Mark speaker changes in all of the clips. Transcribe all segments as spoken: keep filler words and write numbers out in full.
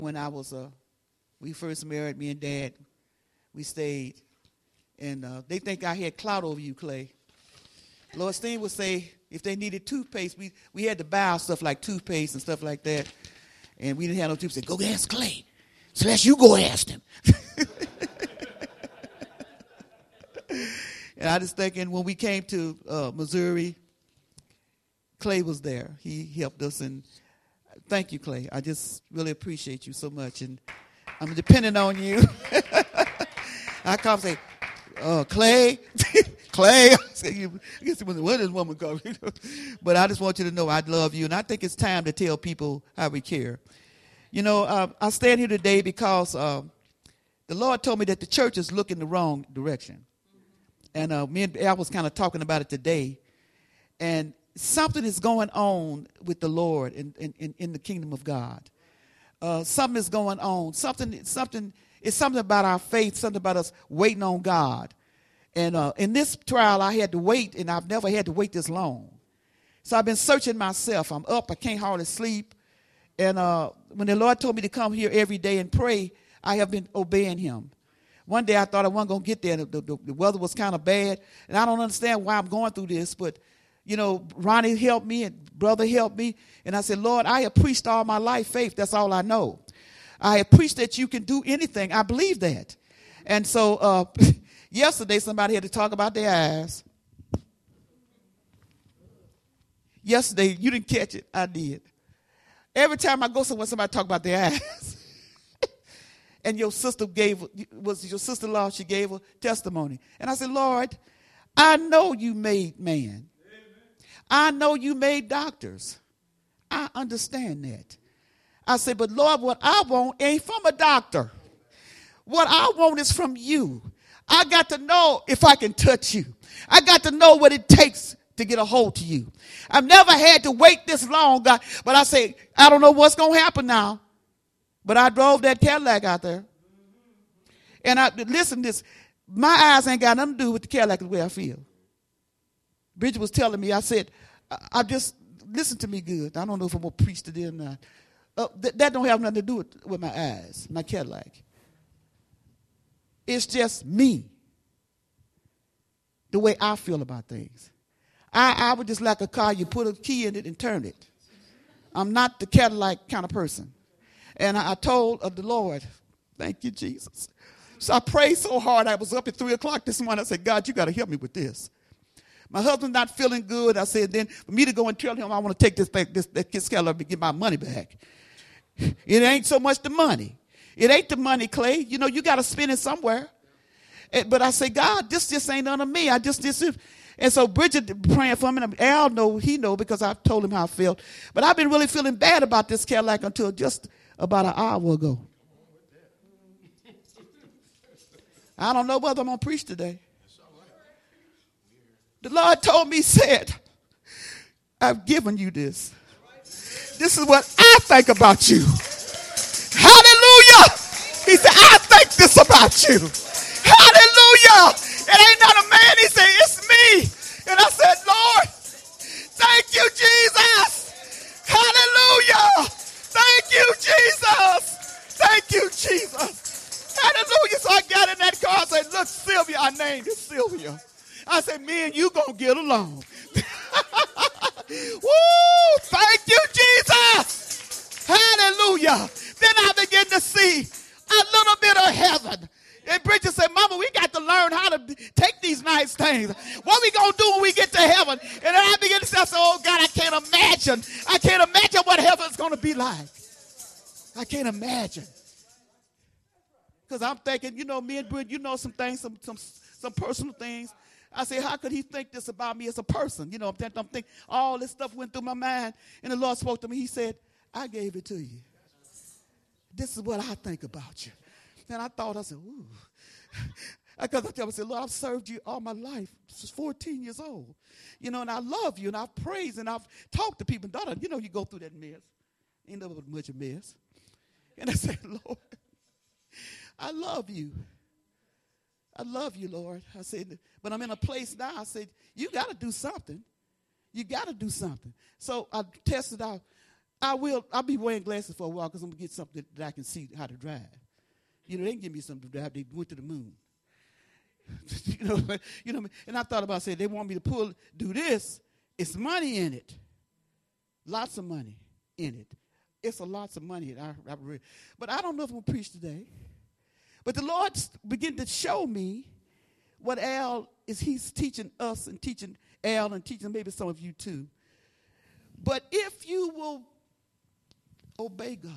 Speaker 1: When I was, uh, we first married, me and Dad, we stayed. And uh, they think I had clout over you, Clay. Lois Steen would say if they needed toothpaste, we, we had to buy stuff like toothpaste and stuff like that. And we didn't have no toothpaste. Go ask Clay. So that's you go ask him. And I just thinking when we came to uh, Missouri, Clay was there. He helped us. And thank you, Clay. I just really appreciate you so much. And I'm depending on you. I come and say, uh, Clay, Clay. I guess it was, what is woman called? But I just want you to know I love you. And I think it's time to tell people how we care. You know, uh, I stand here today because uh, the Lord told me that the church is looking the wrong direction. And uh, me and Al was kind of talking about it today. And something is going on with the Lord in, in, in the kingdom of God. Uh, something is going on. Something, something, it's something about our faith, something about us waiting on God. And uh, in this trial, I had to wait, and I've never had to wait this long. So I've been searching myself. I'm up. I can't hardly sleep. And uh, when the Lord told me to come here every day and pray, I have been obeying him. One day I thought I wasn't going to get there. The, the, the weather was kind of bad. And I don't understand why I'm going through this. But, you know, Ronnie helped me and brother helped me. And I said, Lord, I have preached all my life faith. That's all I know. I have preached that you can do anything. I believe that. And so uh, yesterday somebody had to talk about their eyes. Yesterday, you didn't catch it. I did. Every time I go somewhere, somebody talk about their eyes. And your sister gave, was your sister-in-law, she gave a testimony. And I said, Lord, I know you made man. I know you made doctors. I understand that. I said, but Lord, what I want ain't from a doctor. What I want is from you. I got to know if I can touch you. I got to know what it takes to get a hold to you. I've never had to wait this long, God. But I say, I don't know what's going to happen now. But I drove that Cadillac out there. And I listen, this, my eyes ain't got nothing to do with the Cadillac the way I feel. Bridget was telling me, I said, I, I just, listen to me good. I don't know if I'm going to preach today or not. Uh, th- that don't have nothing to do with, with my eyes, my Cadillac. It's just me. The way I feel about things. I, I would just like a car, you put a key in it and turn it. I'm not the Cadillac kind of person. And I told of the Lord, thank you, Jesus. So I prayed so hard. I was up at three o'clock this morning. I said, God, you got to help me with this. My husband's not feeling good. I said, then for me to go and tell him I want to take this back, this, this Cadillac and get my money back. It ain't so much the money. It ain't the money, Clay. You know, you got to spend it somewhere. But I say, God, this just ain't none of me. I just, this is. And so Bridget praying for me. And Al know, he know because I told him how I felt. But I've been really feeling bad about this Cadillac until just about an hour ago. I don't know whether I'm going to preach today. The Lord told me, said, I've given you this. This is what I think about you. Hallelujah. He said, I think this about you. Hallelujah. It ain't not a man. He said, it's me. And I said, Lord, thank you, Jesus. Hallelujah. Thank you, Jesus. Thank you, Jesus. Hallelujah. So I got in that car and said, look, Sylvia, I named it Sylvia. I said, me and you going to get along. Woo! Thank you, Jesus. Hallelujah. Then I begin to see a little bit of heaven. And Bridget said, Mama, we got to learn how to take these nice things. What we going to do when we get to heaven? And then I begin to say, oh, God, I can't imagine. I can't imagine what heaven's going to be like. I can't imagine. Because I'm thinking, you know, me and Bridget, you know some things, some some some personal things. I say, how could he think this about me as a person? You know, I'm thinking, I'm thinking all this stuff went through my mind. And the Lord spoke to me. He said, I gave it to you. This is what I think about you. And I thought, I said, ooh. Because I tell him, I said, Lord, I've served you all my life. This is fourteen years old. You know, and I love you, and I've praised, and I've talked to people. Daughter, you know, you go through that mess. Ain't never much of mess. And I said, Lord, I love you. I love you, Lord. I said, but I'm in a place now. I said, you got to do something. You got to do something. So I tested out. I will, I'll be wearing glasses for a while because I'm going to get something that I can see how to drive. You know, they can give me something to drive. They went to the moon. you know, you know, and I thought about saying they want me to pull, do this. It's money in it. Lots of money in it. It's a lots of money. I, I really, but I don't know if I'm going to preach today. But the Lord began to show me what Al is. He's teaching us and teaching Al and teaching maybe some of you too. But if you will obey God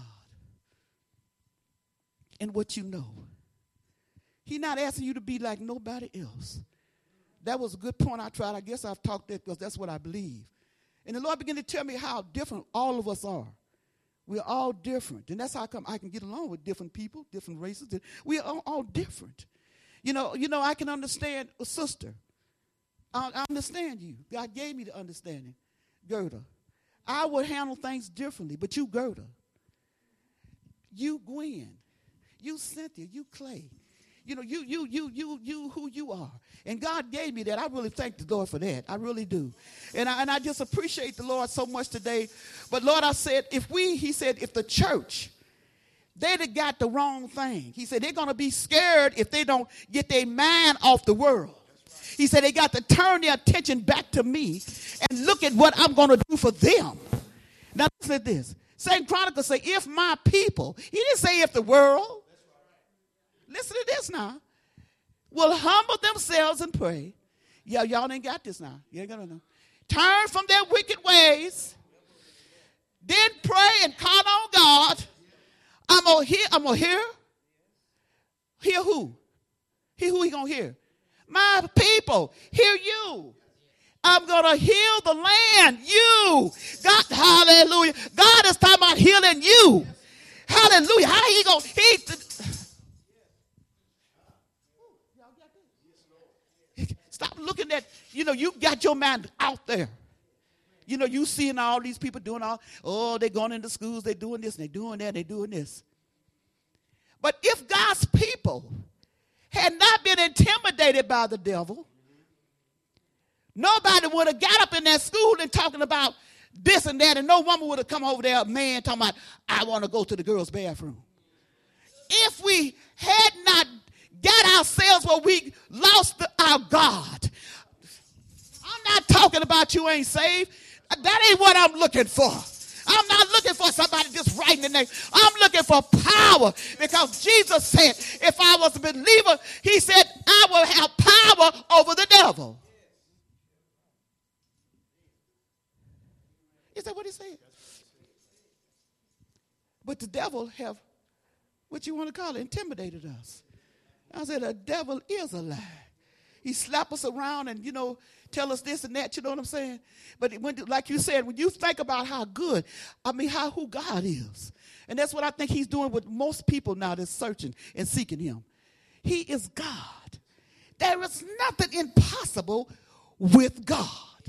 Speaker 1: in what you know, He's not asking you to be like nobody else. That was a good point I tried. I guess I've talked that because that's what I believe. And the Lord began to tell me how different all of us are. We're all different. And that's how come I can get along with different people, different races. We are all, all different. You know, you know, I can understand a sister. I, I understand you. God gave me the understanding. Gerda. I would handle things differently, but you, Gerda. You, Gwen. You, Cynthia. You, Clay. You know, you, you, you, you, you, who you are. And God gave me that. I really thank the Lord for that. I really do. And I, and I just appreciate the Lord so much today. But Lord, I said, if we, he said, if the church, they that got the wrong thing. He said, they're going to be scared if they don't get their mind off the world. He said, they got to turn their attention back to me and look at what I'm going to do for them. Now, listen to this. Second Chronicles say, if my people, he didn't say if the world. Listen to this now. Will humble themselves and pray. Yeah, y'all ain't got this now. You ain't gonna know. Turn from their wicked ways. Then pray and call on God. I'm gonna hear. I'm gonna hear. Hear who? Hear who he gonna hear? My people, hear you. I'm gonna heal the land. You. God, hallelujah. God is talking about healing you. Hallelujah. How he gonna he? Stop looking at, you know, you got your mind out there. You know, you seeing all these people doing all, oh, they're going into schools, they're doing this, and they're doing that, they're doing this. But if God's people had not been intimidated by the devil, nobody would have got up in that school and talking about this and that, and no woman would have come over there, a man talking about, I want to go to the girls' bathroom. If we had not got ourselves where we lost the, our God. I'm not talking about you ain't saved. That ain't what I'm looking for. I'm not looking for somebody just writing the name. I'm looking for power because Jesus said, if I was a believer, he said, I will have power over the devil. Is that what he said? But the devil have, what you want to call it, intimidated us. I said, the devil is a lie. He slap us around and, you know, tell us this and that, you know what I'm saying? But when, like you said, when you think about how good, I mean, how who God is. And that's what I think he's doing with most people now that's searching and seeking him. He is God. There is nothing impossible with God.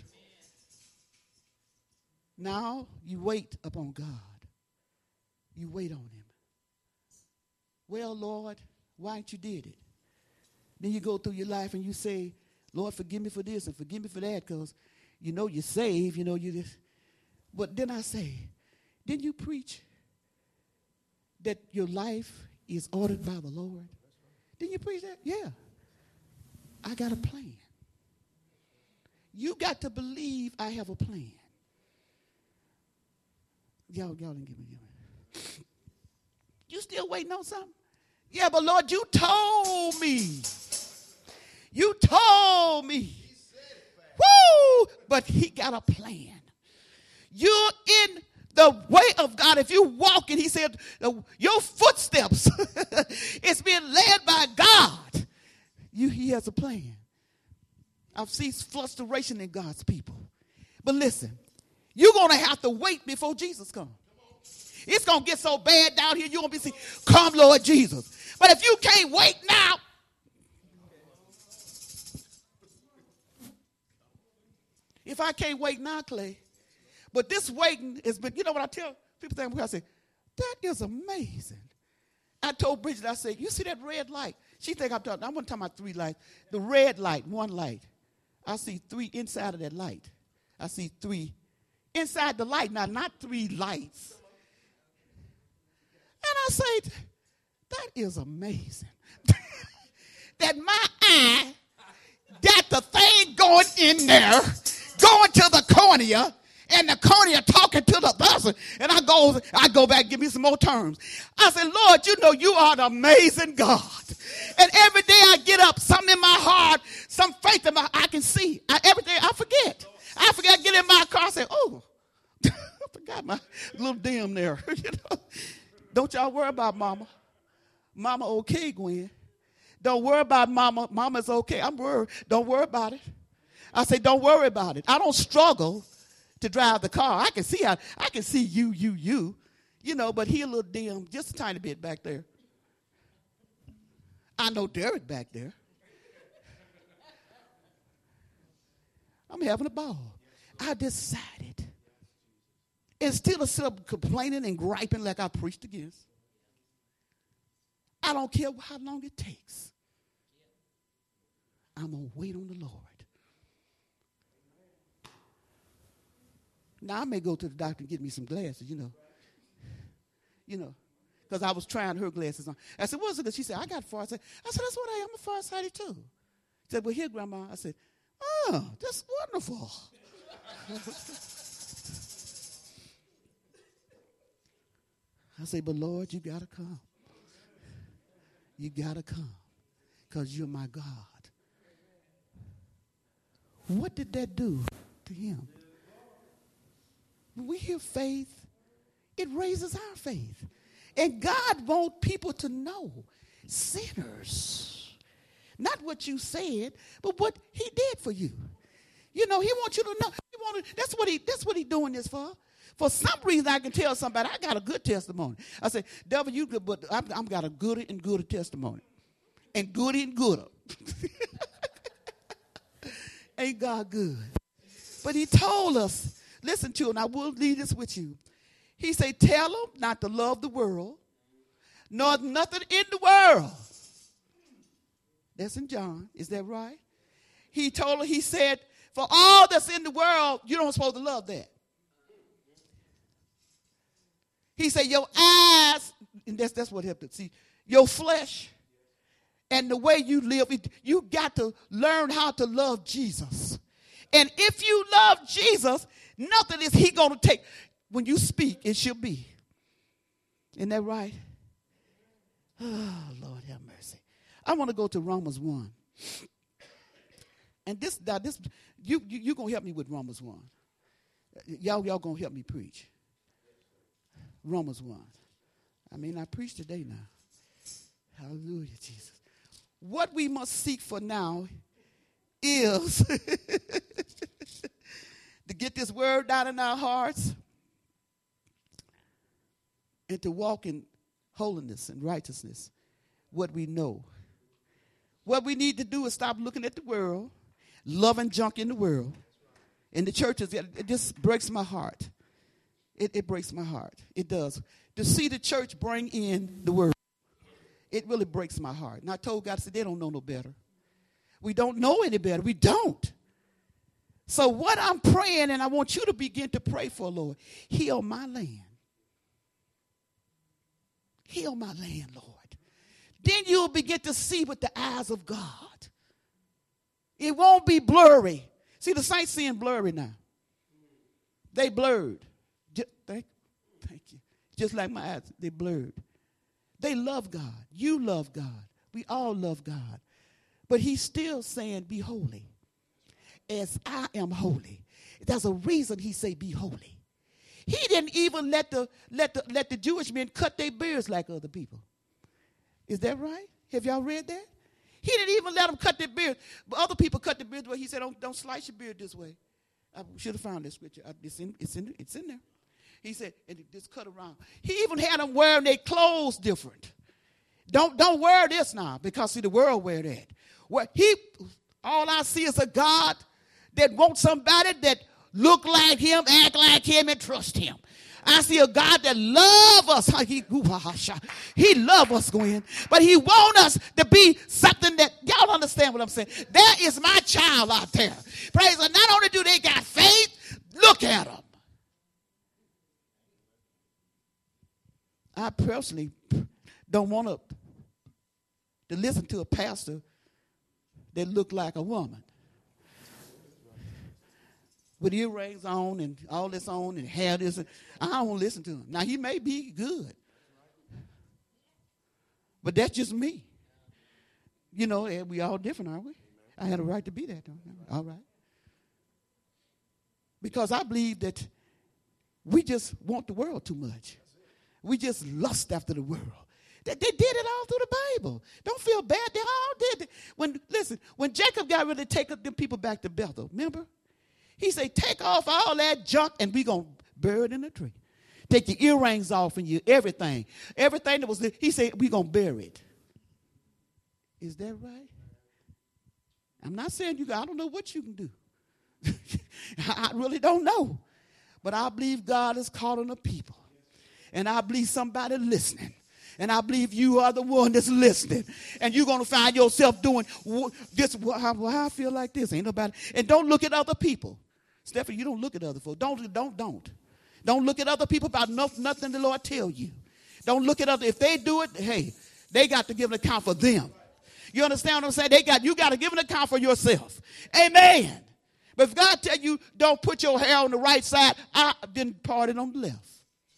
Speaker 1: Now you wait upon God. You wait on him. Well, Lord, why ain't you did it? Then you go through your life and you say, Lord, forgive me for this and forgive me for that because you know you're saved, you know you just. But then I say, didn't you preach that your life is ordered by the Lord? Didn't you preach that? Yeah. I got a plan. You got to believe I have a plan. Y'all, y'all didn't give me, give me. You still waiting on something? Yeah, but Lord, you told me. You told me. Woo! But he got a plan. You're in the way of God. If you walk in, he said, your footsteps, it's being led by God. You, he has a plan. I've seen frustration in God's people. But listen, you're going to have to wait before Jesus comes. It's going to get so bad down here, you're going to be saying, come, Lord Jesus. But if you can't wait now, if I can't wait now, Clay, but this waiting has been, you know what I tell people, think, I say, that is amazing. I told Bridget, I said, you see that red light? She think I'm talking, I'm talking about three lights. The red light, one light. I see three inside of that light. I see three inside the light. Now, not three lights. And I say, that is amazing. That my eye got the thing going in there, going to the cornea, and the cornea talking to the person. And I go, I go back, give me some more terms. I said, Lord, you know you are an amazing God. And every day I get up, something in my heart, some faith in my, I can see. I, every day I forget. I forget, get in my car, I say, oh, I forgot my little dim there. You know? Don't y'all worry about mama. Mama okay, Gwen. Don't worry about mama. Mama's okay. I'm worried. Don't worry about it. I say, don't worry about it. I don't struggle to drive the car. I can see how, I can see you, you, you, you know, but he a little dim, just a tiny bit back there. I know Derek back there. I'm having a ball. I decided, instead of sit up complaining and griping like I preached against, I don't care how long it takes. I'm going to wait on the Lord. Now, I may go to the doctor and get me some glasses, you know. You know, because I was trying her glasses on. I said, what's it? She said, I got farsighted. I said, that's what I am. I'm a farsighted too. She said, well, here, Grandma. I said, oh, that's wonderful. I said, but Lord, you got to come. You got to come because you're my God. What did that do to him? When we hear faith, it raises our faith. And God wants people to know, sinners, not what you said, but what he did for you. You know, he wants you to know. He wanted, that's what he that's what he doing this for. For some reason, I can tell somebody, I got a good testimony. I say, devil, you good, but I've, I've got a gooder and gooder testimony. And gooder and gooder. Ain't God good? But he told us, listen to him, I will leave this with you. He said, tell them not to love the world, nor nothing in the world. That's in John. Is that right? He told her, he said, for all that's in the world, you don't supposed to love that. He said, your eyes, and that's, that's what happened. See, your flesh and the way you live, you got to learn how to love Jesus. And if you love Jesus, nothing is he going to take. When you speak, it shall be. Isn't that right? Oh, Lord have mercy. I want to go to Romans one. And this, this you, you, you're going to help me with Romans one. Y'all, y'all going to help me preach. Romans one. I mean, I preach today now. Hallelujah, Jesus. What we must seek for now is to get this word down in our hearts and to walk in holiness and righteousness, what we know. What we need to do is stop looking at the world, loving junk in the world. In the churches, it just breaks my heart. It, it breaks my heart. It does. To see the church bring in the word, it really breaks my heart. And I told God, I said, they don't know no better. We don't know any better. We don't. So what I'm praying, and I want you to begin to pray for, Lord, heal my land. Heal my land, Lord. Then you'll begin to see with the eyes of God. It won't be blurry. See, the saints seeing blurry now. They blurred. Just, thank, thank you. Just like my eyes, they blurred. They love God. You love God. We all love God. But he's still saying, be holy. As I am holy. There's a reason he say, be holy. He didn't even let the, let the, let the Jewish men cut their beards like other people. Is that right? Have y'all read that? He didn't even let them cut their beard. But other people cut their beard the way he said, don't, don't slice your beard this way. I should have found this scripture. It's in, it's in, it's in there. He said, and just cut around. He even had them wearing their clothes different. Don't, don't wear this now, because see, the world wear that. Well, he, all I see is a God that wants somebody that look like him, act like him, and trust him. I see a God that love us. He, he love us, Gwen. But he want us to be something that, y'all understand what I'm saying? There is my child out there. Praise God. Not only do they got faith, look at them. I personally don't want to, to listen to a pastor that look like a woman. With earrings on and all this on and hair this. And I don't want to listen to him. Now, he may be good. But that's just me. You know, we all different, aren't we? I had a right to be that. All right. Because I believe that we just want the world too much. We just lust after the world. They, they did it all through the Bible. Don't feel bad. They all did it. When, listen, when Jacob got ready to take them people back to Bethel, remember? He said, take off all that junk and we're going to bury it in a tree. Take your earrings off and your everything. Everything that was there. He said, we're going to bury it. Is that right? I'm not saying you, I don't know what you can do. I really don't know. But I believe God is calling the people. And I believe somebody listening. And I believe you are the one that's listening. And you're going to find yourself doing this. Well, how, well, how I feel like this. Ain't nobody. And don't look at other people. Stephanie, you don't look at other folks. Don't, don't, don't. Don't look at other people about no, nothing the Lord tell you. Don't look at other. If they do it, hey, they got to give an account for them. You understand what I'm saying? They got, you got to give an account for yourself. Amen. But if God tell you don't put your hair on the right side, I didn't part it on the left.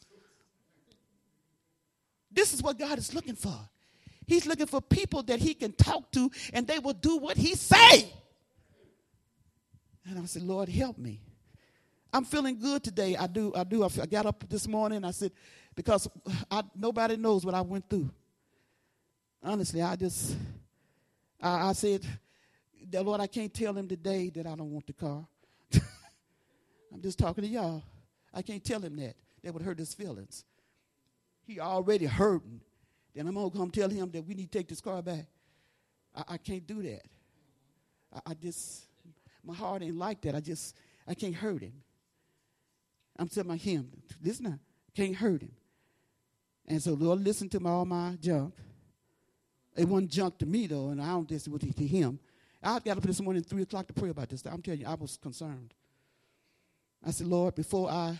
Speaker 1: This is what God is looking for. He's looking for people that he can talk to and they will do what he say. And I said, Lord, help me. I'm feeling good today. I do. I do. I got up this morning. I said, because I, nobody knows what I went through. Honestly, I just, I, I said, the Lord, I can't tell him today that I don't want the car. I'm just talking to y'all. I can't tell him that. That would hurt his feelings. He already hurting. Then I'm going to come tell him that we need to take this car back. I, I can't do that. I, I just, my heart ain't like that. I just, I can't hurt him. I'm telling him, listen, can't hurt him. And so, Lord, listen to my, all my junk. It wasn't junk to me, though, and I don't listen to, to him. I got up this morning at three o'clock to pray about this. I'm telling you, I was concerned. I said, Lord, before I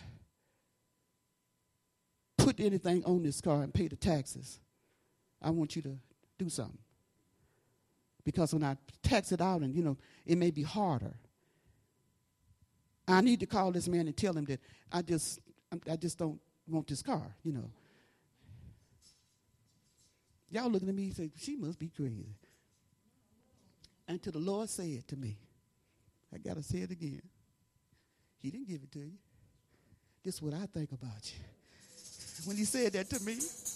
Speaker 1: put anything on this car and pay the taxes, I want you to do something. Because when I tax it out and, you know, it may be harder. I need to call this man and tell him that I just, I just don't want this car, you know. Y'all looking at me and say, she must be crazy. Until the Lord said to me, I got to say it again. He didn't give it to you. This is what I think about you. When he said that to me,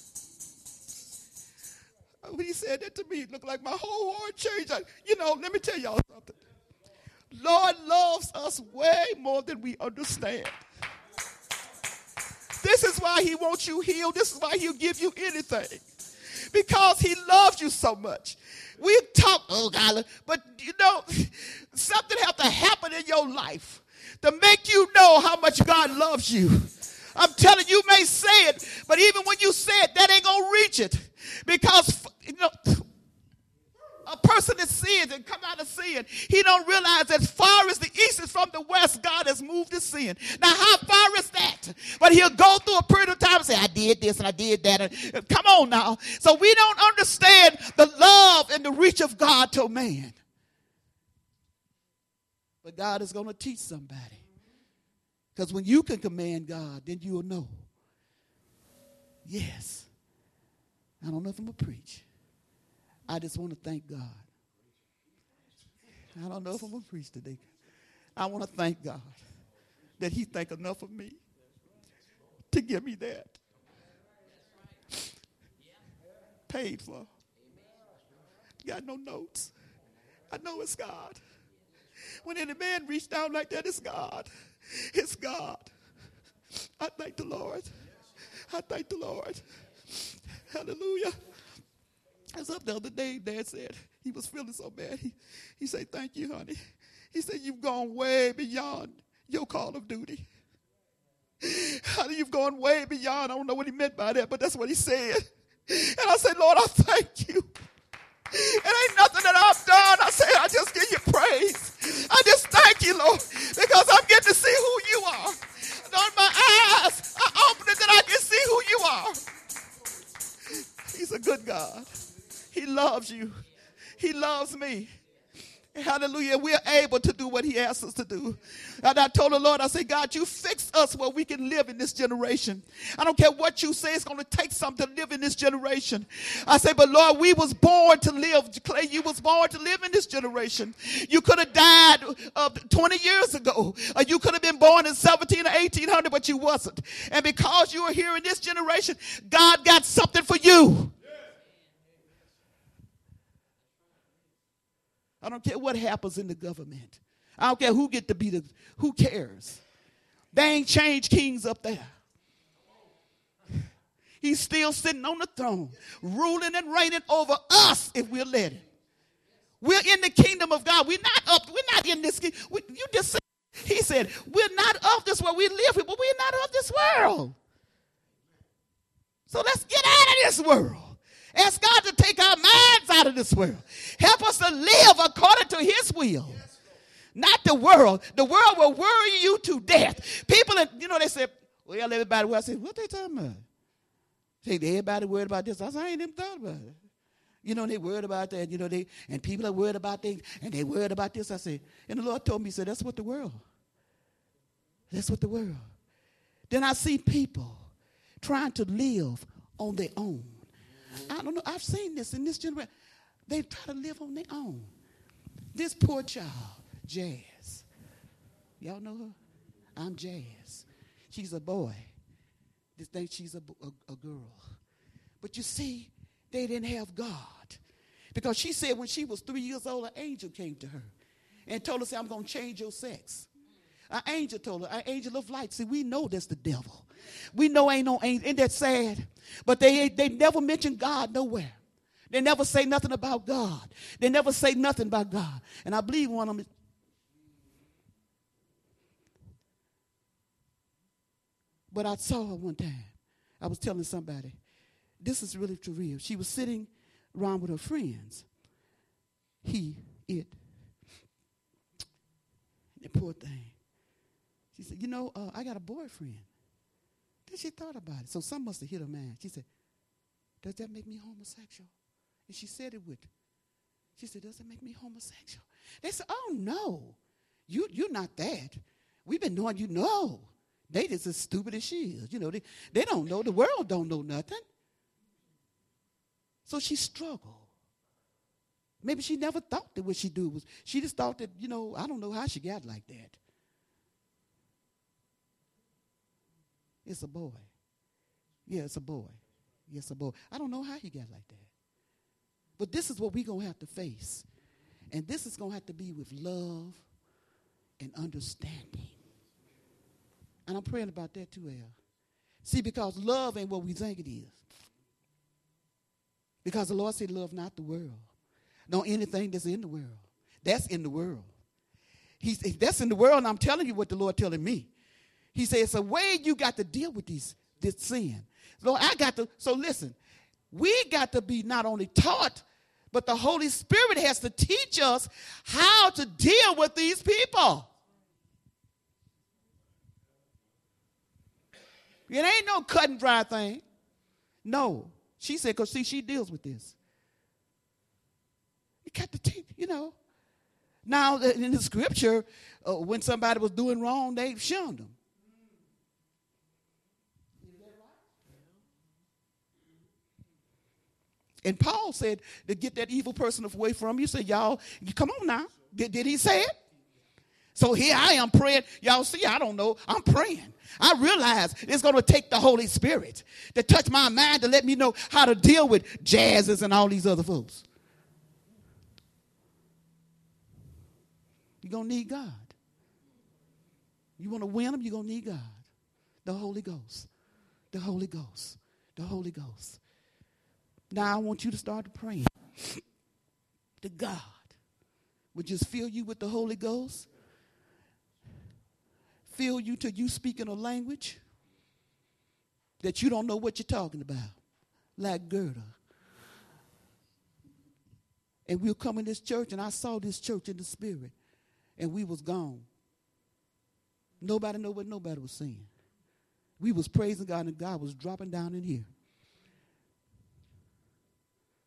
Speaker 1: when he said that to me, it looked like my whole heart changed. I, you know, let me tell y'all something. Lord loves us way more than we understand. This is why he wants you healed. This is why he'll give you anything. Because he loves you so much. We talk, oh God, but you know, something has to happen in your life to make you know how much God loves you. I'm telling you, you may say it, but even when you say it, that ain't going to reach it. Because, you know, a person that sins and come out of sin, he don't realize as far as the east is from the west, God has moved his sin. Now, how far is that? But he'll go through a period of time and say, I did this and I did that. And, come on now. So we don't understand the love and the reach of God to man. But God is going to teach somebody. Because when you can command God, then you'll know. Yes. I don't know if I'm going to preach. I just want to thank God. I don't know if I'm going to preach today. I want to thank God that he think enough of me to give me that. Paid for. Got no notes. I know it's God. When any man reached down like that, it's God. It's God. I thank the Lord. I thank the Lord. Hallelujah. I was up the other day, Dad said he was feeling so bad. He, he said, thank you, honey. He said, you've gone way beyond your call of duty. Honey, you've gone way beyond. I don't know what he meant by that, but that's what he said. And I said, Lord, I thank you. It ain't nothing that I've done. I say, I just give you praise. I just thank you, Lord, because I'm getting to see who you are. Lord, my eyes are opening that I can see who you are. God. He loves you. He loves me. Hallelujah. We're able to do what he asks us to do. And I told the Lord, I said, God, you fix us where we can live in this generation. I don't care what you say. It's going to take something to live in this generation. I say, but Lord, we was born to live. Clay, you was born to live in this generation. You could have died uh, twenty years ago. Or you could have been born in seventeen or eighteen hundred, but you wasn't. And because you are here in this generation, God got something for you. I don't care what happens in the government. I don't care who get to be the, who cares? They ain't changed kings up there. He's still sitting on the throne, ruling and reigning over us if we'll let him. We're in the kingdom of God. We're not up, we're not in this, we, you just said, he said, we're not of this world. We live here, but we're not of this world. So let's get out of this world. Ask God to take our minds out of this world. Help us to live according to his will. Not the world. The world will worry you to death. People, you know, they say, well, everybody, well, I say, what they talking about? Say, everybody worried about this. I said, I ain't even thought about it. You know, they worried about that. You know, they, and people are worried about things, and they worried about this. I said, and the Lord told me, he said, that's what the world. That's what the world. Then I see people trying to live on their own. I don't know. I've seen this in this generation. They try to live on their own. This poor child, Jazz. Y'all know her? I'm Jazz. She's a boy. This thing, she's a, a, a girl. But you see, they didn't have God. Because she said when she was three years old, an angel came to her and told her, say, I'm going to change your sex. An angel told her, an angel of light. See, we know that's the devil. We know ain't no angel. Ain't that sad? But they, they never mention God nowhere. They never say nothing about God. They never say nothing about God. And I believe one of them. But I saw her one time. I was telling somebody, this is really too real. She was sitting around with her friends. He, it. The poor thing. She said, you know, uh, I got a boyfriend. Then she thought about it. So some must have hit her mind. She said, does that make me homosexual? And she said it with, she said, does it make me homosexual? They said, oh, no. You, you're not that. We've been knowing you know. They just as stupid as she is. You know, they, they don't know. The world don't know nothing. So she struggled. Maybe she never thought that what she do was, she just thought that, you know, I don't know how she got like that. It's a boy. Yeah, it's a boy. Yes, a boy. I don't know how he got like that. But this is what we're going to have to face. And this is going to have to be with love and understanding. And I'm praying about that too, El. See, because love ain't what we think it is. Because the Lord said, love not the world. Nor anything that's in the world. That's in the world. He, that's in the world, and I'm telling you what the Lord telling me. He said, it's a way you got to deal with these, this sin. Lord, I got to, so listen, we got to be not only taught, but the Holy Spirit has to teach us how to deal with these people. It ain't no cut and dry thing. No. She said, because see, she deals with this. You got to teach, you know. Now, in the scripture, uh, when somebody was doing wrong, they shunned them. And Paul said to get that evil person away from you. Say, y'all, come on now. Did, did he say it? So here I am praying. Y'all see, I don't know. I'm praying. I realize it's going to take the Holy Spirit to touch my mind to let me know how to deal with Jazzes and all these other folks. You're going to need God. You want to win them, you're going to need God. The Holy Ghost. The Holy Ghost. The Holy Ghost. Now I want you to start praying to God. Would just fill you with the Holy Ghost. Fill you till you speak in a language that you don't know what you're talking about. Like Gerda. And we'll come in this church, and I saw this church in the spirit, and we was gone. Nobody know what nobody was saying. We was praising God, and God was dropping down in here.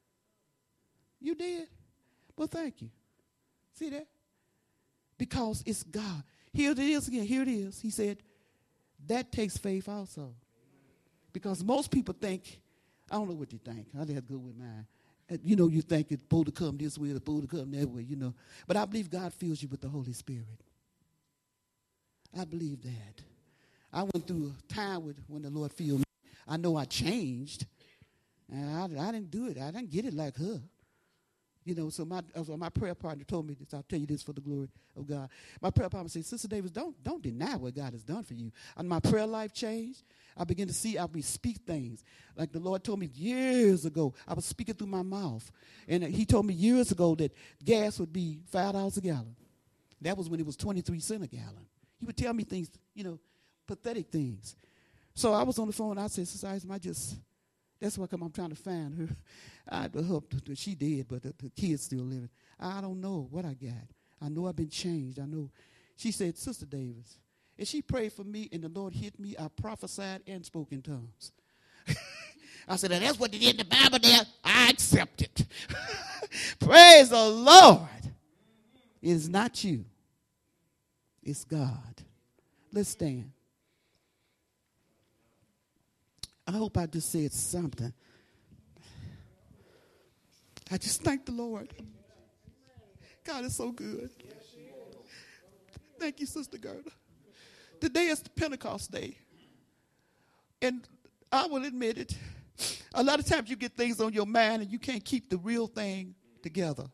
Speaker 1: You did? Well, thank you. See that? Because it's God. Here it is again. Here it is. He said, that takes faith also. Because most people think, I don't know what you think. I did good with mine. And, you know, you think it's supposed to come this way, it's supposed to come that way, you know. But I believe God fills you with the Holy Spirit. I believe that. I went through a time with, when the Lord filled me. I know I changed. And I, I didn't do it. I didn't get it like her. You know, so my so my prayer partner told me this. I'll tell you this for the glory of God. My prayer partner said, Sister Davis, don't don't deny what God has done for you. And my prayer life changed. I began to see, I would speak things. Like the Lord told me years ago, I was speaking through my mouth. And he told me years ago that gas would be five dollars a gallon. That was when it was twenty-three cents a gallon. He would tell me things, you know, pathetic things. So I was on the phone. I said, Sister Isom, I just... That's why I'm trying to find her. I hope that she did, but the, the kid's still living. I don't know what I got. I know I've been changed. I know. She said, Sister Davis, and she prayed for me, and the Lord hit me. I prophesied and spoke in tongues. I said, that's what they did in the Bible there. I accept it. Praise the Lord. It is not you. It's God. Let's stand. I hope I just said something. I just thank the Lord. God is so good. Thank you, Sister Gerda. Today is the Pentecost Day. And I will admit it. A lot of times you get things on your mind and you can't keep the real thing together.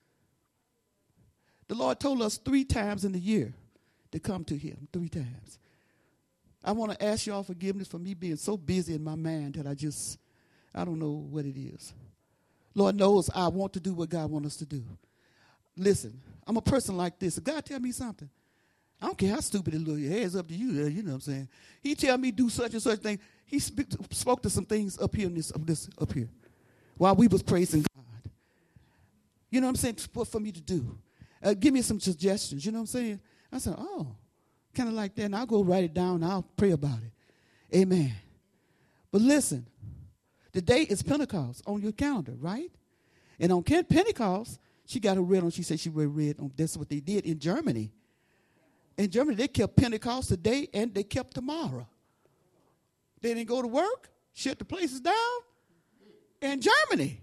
Speaker 1: The Lord told us three times in the year to come to him. Three times. I want to ask y'all forgiveness for me being so busy in my mind that I just, I don't know what it is. Lord knows I want to do what God wants us to do. Listen, I'm a person like this. If God tell me something, I don't care how stupid it looks. Hey, it's up to you. You know what I'm saying? He tell me do such and such thing. He sp- spoke to some things up here in this, this up here while we was praising God. You know what I'm saying? What for me to do? Uh, give me some suggestions. You know what I'm saying? I said, oh. Kind of like that, and I'll go write it down, and I'll pray about it. Amen. But listen, the day is Pentecost on your calendar, right? And on Pentecost, she got her red on. She said she read red on. That's what they did in Germany. In Germany, they kept Pentecost today, and they kept tomorrow. They didn't go to work, shut the places down. In Germany.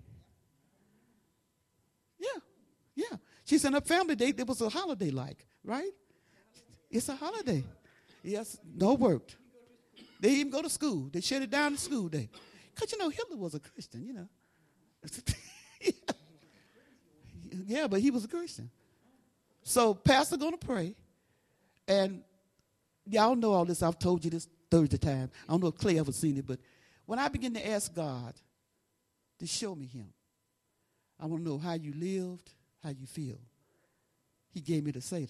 Speaker 1: Yeah, yeah. She said her family, they, it was a holiday like, right? It's a holiday. Yes, no work. They even go to school. They shut it down to school day. Because, you know, Hitler was a Christian, you know. yeah. yeah, but he was a Christian. So pastor going to pray. And y'all know all this. I've told you this thirty times. I don't know if Clay ever seen it, but when I begin to ask God to show me him, I want to know how you lived, how you feel. He gave me the Seder.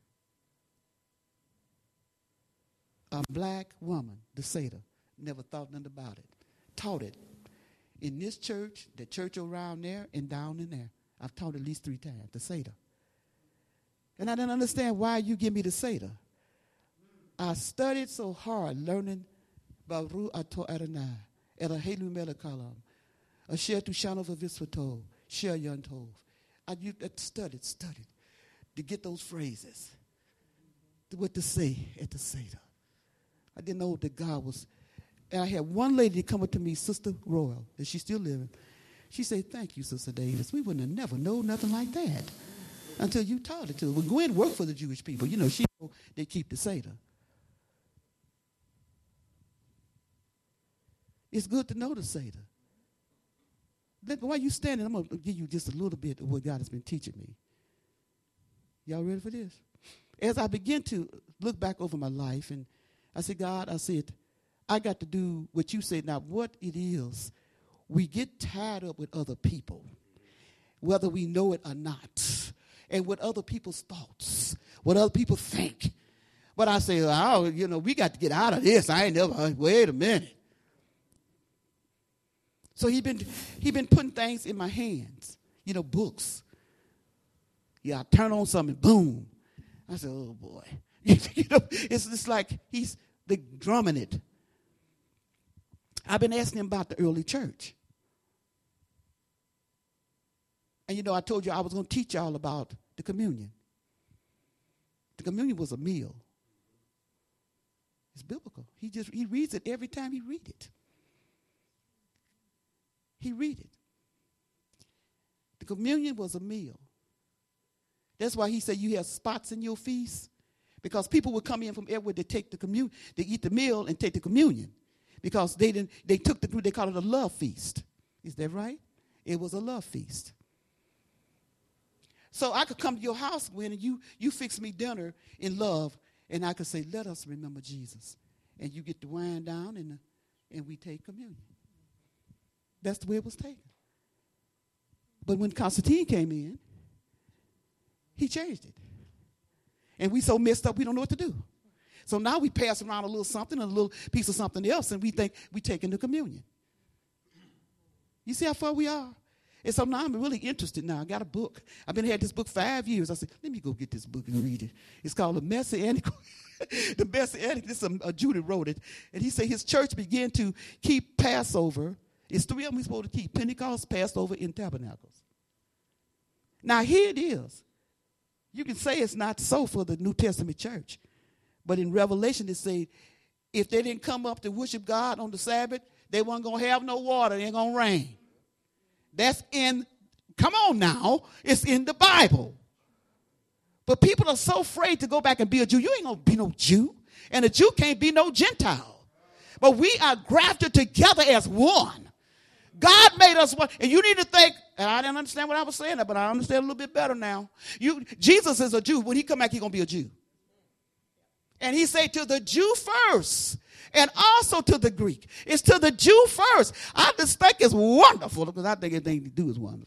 Speaker 1: A black woman, the Seder, never thought nothing about it. Taught it. In this church, the church around there, and down in there. I've taught at least three times, the Seder. And I didn't understand why you give me the Seder. I studied so hard learning Baruch Ato Adonai, Elahelu Melekalam, Asher Tushanav Avisvatov, Sher Yantov. I studied, studied to get those phrases, what to say at the Seder. I didn't know that God was. And I had one lady come up to me, Sister Royal, and she's still living. She said, thank you, Sister Davis. We wouldn't have never known nothing like that until you taught it to us. When Gwen worked for the Jewish people, you know, she they keep the Seder. It's good to know the Seder. Then while you standing, I'm going to give you just a little bit of what God has been teaching me. Y'all ready for this? As I begin to look back over my life, and I said, God, I said, I got to do what you said. Now, what it is, we get tied up with other people, whether we know it or not, and with other people's thoughts, what other people think. But I say, oh, you know, we got to get out of this. I ain't never, wait a minute. So he been he been putting things in my hands, you know, books. Yeah, I turn on something, boom. I said, oh, boy. you know, it's just like he's the drumming it. I've been asking him about the early church. And, you know, I told you I was going to teach y'all about the communion. The communion was a meal. It's biblical. He just, he reads it every time he read it. He read it. The communion was a meal. That's why he said you have spots in your feast. Because people would come in from everywhere to take the communion, to eat the meal and take the communion. Because they didn't, they took the, they call it a love feast. Is that right? It was a love feast. So I could come to your house when you, you fix me dinner in love, and I could say, let us remember Jesus. And you get the wine down, and, the, and we take communion. That's the way it was taken. But when Constantine came in, he changed it. And we so messed up, we don't know what to do. So now we pass around a little something, a little piece of something else, and we think we're taking the communion. You see how far we are? And so now I'm really interested now. I got a book. I've been had this book five years. I said, let me go get this book and read it. It's called The Messianic. The Messianic. This is a, a Judah wrote it. And he said his church began to keep Passover. It's three of them we're supposed to keep. Pentecost, Passover, and Tabernacles. Now here it is. You can say it's not so for the New Testament church. But in Revelation it says if they didn't come up to worship God on the Sabbath, they weren't going to have no water. It ain't going to rain. That's in, come on now, it's in the Bible. But people are so afraid to go back and be a Jew. You ain't going to be no Jew. And a Jew can't be no Gentile. But we are grafted together as one. God made us one. And you need to think, and I didn't understand what I was saying, but I understand a little bit better now. You, Jesus is a Jew. When he come back, he's going to be a Jew. And he said to the Jew first. And also to the Greek. It's to the Jew first. I just think it's wonderful because I think everything you do is wonderful.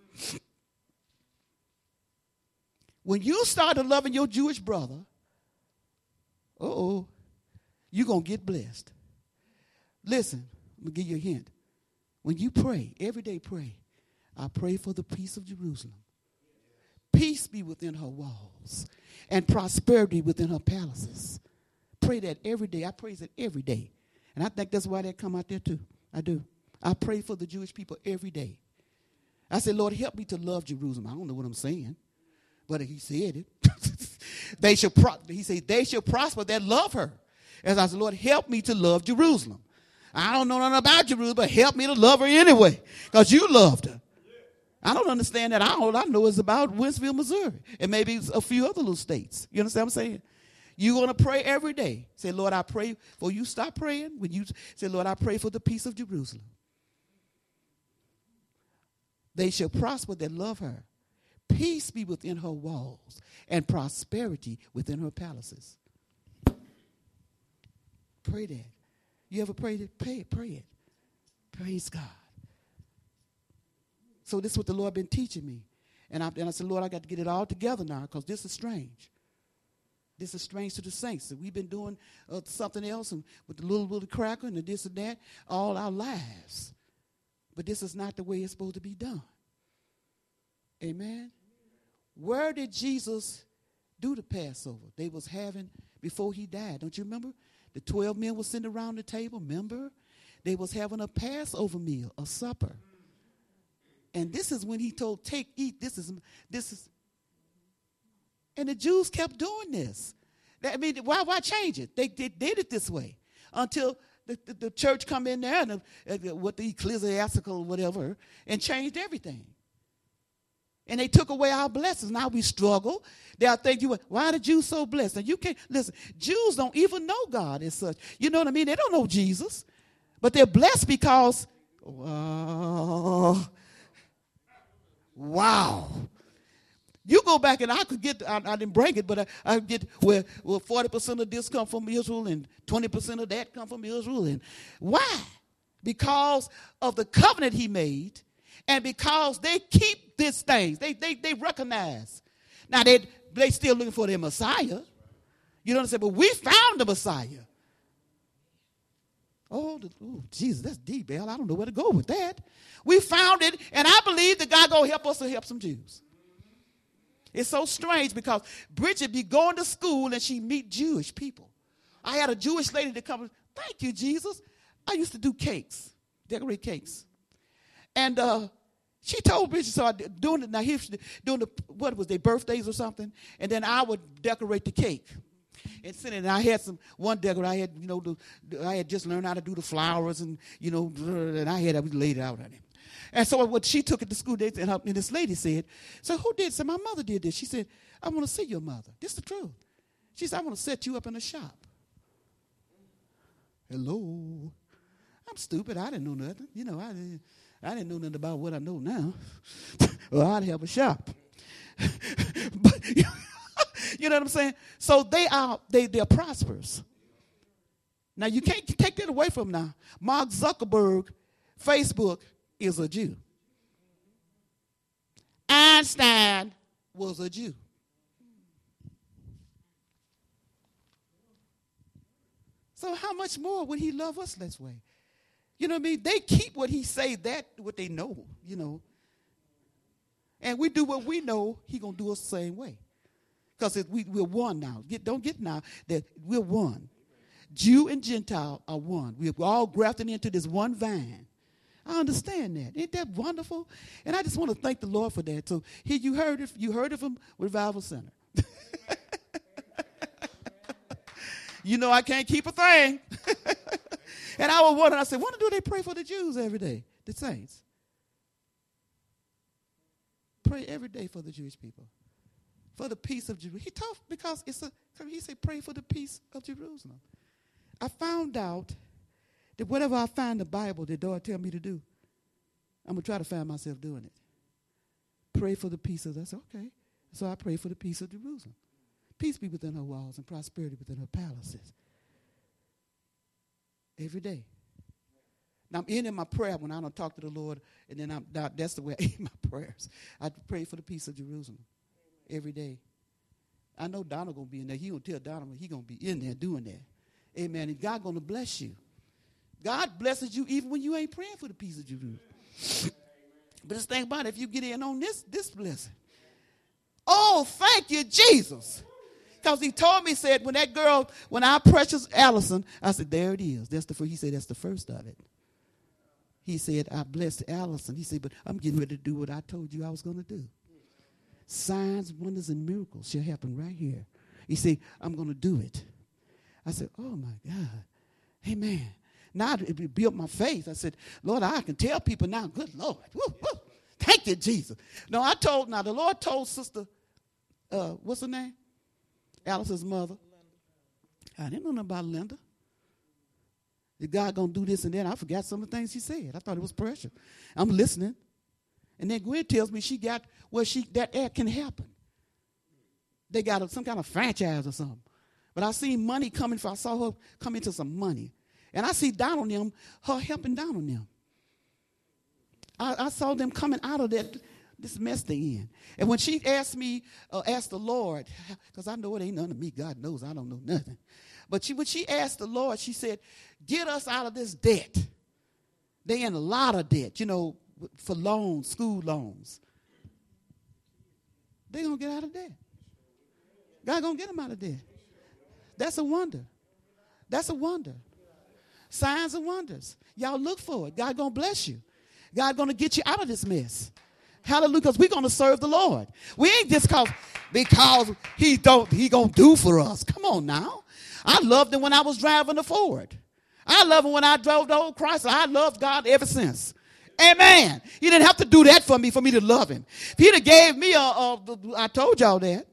Speaker 1: When you started loving your Jewish brother, uh-oh, you're going to get blessed. Listen, I'm going to give you a hint. When you pray, every day pray, I pray for the peace of Jerusalem. Peace be within her walls and prosperity within her palaces. Pray that every day. I praise it every day. And I think that's why they come out there too. I do. I pray for the Jewish people every day. I say, Lord, help me to love Jerusalem. I don't know what I'm saying, but he said it. they should pro- he said, they should prosper that love her. As I said, Lord, help me to love Jerusalem. I don't know nothing about Jerusalem, but help me to love her anyway, because you loved her. I don't understand that. All I know is about Wentzville, Missouri, and maybe a few other little states. You understand what I'm saying? You're going to pray every day. Say, Lord, I pray for you. Stop praying. When you say, Lord, I pray for the peace of Jerusalem. They shall prosper that love her. Peace be within her walls and prosperity within her palaces. Pray that. You ever prayed it? Pray it. Pray it. Praise God. So this is what the Lord been teaching me. And I, and I said, Lord, I got to get it all together now because this is strange. This is strange to the saints. So we've been doing uh, something else and with the little little cracker and the this and that all our lives. But this is not the way it's supposed to be done. Amen. Where did Jesus do the Passover? They was having before he died. Don't you remember? The twelve men were sitting around the table. Remember? They was having a Passover meal, a supper. And this is when he told, take, eat. This is, this is. And the Jews kept doing this. I mean, why, why change it? They, they did it this way until the, the, the church come in there and uh, what the ecclesiastical whatever and changed everything. And they took away our blessings. Now we struggle. They'll think you, why are the Jews so blessed? And you can't, listen, Jews don't even know God as such. You know what I mean? They don't know Jesus. But they're blessed because, uh, wow. You go back and I could get, I, I didn't bring it, but I, I get where, where forty percent of this come from Israel and twenty percent of that come from Israel. And why? Because of the covenant he made and because they keep these things. They, they, they recognize. Now, they they still looking for their Messiah. You know what I'm saying? But we found the Messiah. Oh, the, oh Jesus, that's deep, Al. I don't know where to go with that. We found it, and I believe that God going to help us to help some Jews. It's so strange because Bridget be going to school and she meet Jewish people. I had a Jewish lady to come. Thank you, Jesus. I used to do cakes, decorate cakes. And uh, She told me, so I did- doing it now. Here, doing the what was their birthdays or something, and then I would decorate the cake and send it. And I had some one decorator. I had you know the, the I had just learned how to do the flowers and you know and I had I laid it out on it. And so what she took it to school, they, and, her, and this lady said, "So who did? So my mother did this." She said, "I want to see your mother. This is the truth." She said, "I want to set you up in a shop." Hello, I'm stupid. I didn't know nothing. You know I didn't. I didn't know nothing about what I know now. Well, I'd have a shop. But, you know what I'm saying? So they are they they're prosperous. Now you can't take that away from them now. Mark Zuckerberg, Facebook is a Jew. Einstein was a Jew. So how much more would he love us this way? You know what I mean? They keep what he say, that what they know, you know. And we do what we know, he going to do us the same way. Because we, we're one now. Get, don't get now that we're one. Jew and Gentile are one. We're all grafted into this one vine. I understand that. Ain't that wonderful? And I just want to thank the Lord for that. So here you heard it, you heard of him, Revival Center. You know I can't keep a thing. And I was wondering, I said, why do they pray for the Jews every day, the saints? Pray every day for the Jewish people, for the peace of Jerusalem. He talked because it's a, he said, pray for the peace of Jerusalem. I found out that whatever I find in the Bible that God tell me to do, I'm going to try to find myself doing it. Pray for the peace of, I said, okay. So I pray for the peace of Jerusalem. Peace be within her walls and prosperity within her palaces. Every day. Now, I'm ending my prayer when I don't talk to the Lord, and then I'm, that's the way I end my prayers. I pray for the peace of Jerusalem every day. I know Donald going to be in there. He going to tell Donald he going to be in there doing that. Amen. And God going to bless you. God blesses you even when you ain't praying for the peace of Jerusalem. But just think about it. If you get in on this, this blessing. Oh, thank you, Jesus. Because he told me, said, when that girl, when our precious Allison, I said, there it is. That's the first. He said, that's the first of it. He said, I blessed Allison. He said, but I'm getting ready to do what I told you I was going to do. Signs, wonders, and miracles shall happen right here. He said, I'm going to do it. I said, oh, my God. Amen. Now it built my faith. I said, Lord, I can tell people now, good Lord. Woo, woo. Thank you, Jesus. No, I told, now the Lord told Sister, uh, what's her name? Alice's mother. I didn't know nothing about Linda. The God gonna do this and then I forgot some of the things she said. I thought it was pressure. I'm listening. And then Gwen tells me she got where she that act can happen. They got a, some kind of franchise or something. But I seen money coming for I saw her come into some money. And I see down on them, her helping down on them. I, I saw them coming out of that this mess they in. And when she asked me, uh, asked the Lord, because I know it ain't none of me. God knows I don't know nothing. But she, when she asked the Lord, she said, get us out of this debt. They in a lot of debt, you know, for loans, school loans. They going to get out of debt. God going to get them out of debt. That's a wonder. That's a wonder. Signs and wonders. Y'all look for it. God going to bless you. God going to get you out of this mess. Hallelujah, because we're going to serve the Lord. We ain't just cause, because he don't he going to do for us. Come on now. I loved him when I was driving the Ford. I love him when I drove the old Chrysler. I loved God ever since. Amen. He didn't have to do that for me for me to love him. If he'd have gave me a, a, a I told y'all that.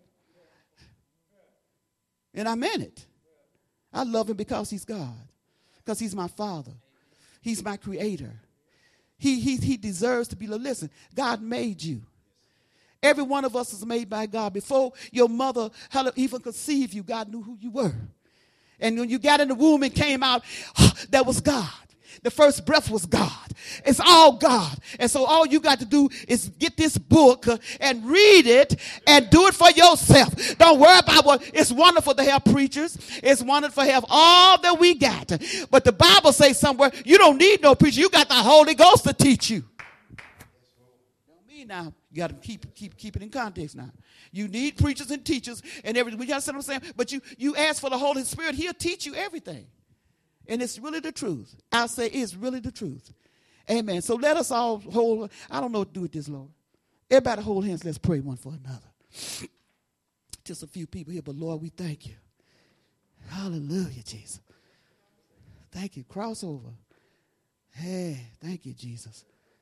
Speaker 1: And I meant it. I love him because he's God. Because he's my Father. He's my creator. He, he, he deserves to be loved. Listen, God made you. Every one of us is made by God. Before your mother even conceived you, God knew who you were. And when you got in the womb and came out, that was God. The first breath was God. It's all God. And so all you got to do is get this book and read it and do it for yourself. Don't worry about what. It's wonderful to have preachers. It's wonderful to have all that we got. But the Bible says somewhere, you don't need no preacher. You got the Holy Ghost to teach you. Don't mean now. You got to keep keep keep it in context now. You need preachers and teachers and everything. We got to what I'm saying. But you you ask for the Holy Spirit. He'll teach you everything. And it's really the truth. I'll say it's really the truth. Amen. So let us all hold, I don't know what to do with this, Lord. Everybody hold hands. Let's pray one for another. Just a few people here, but Lord, we thank you. Hallelujah, Jesus. Thank you. Crossover. Hey, thank you, Jesus.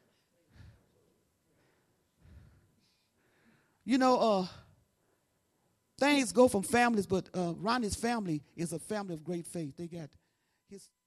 Speaker 1: You know, uh, things go from families, but uh, Ronnie's family is a family of great faith. They got his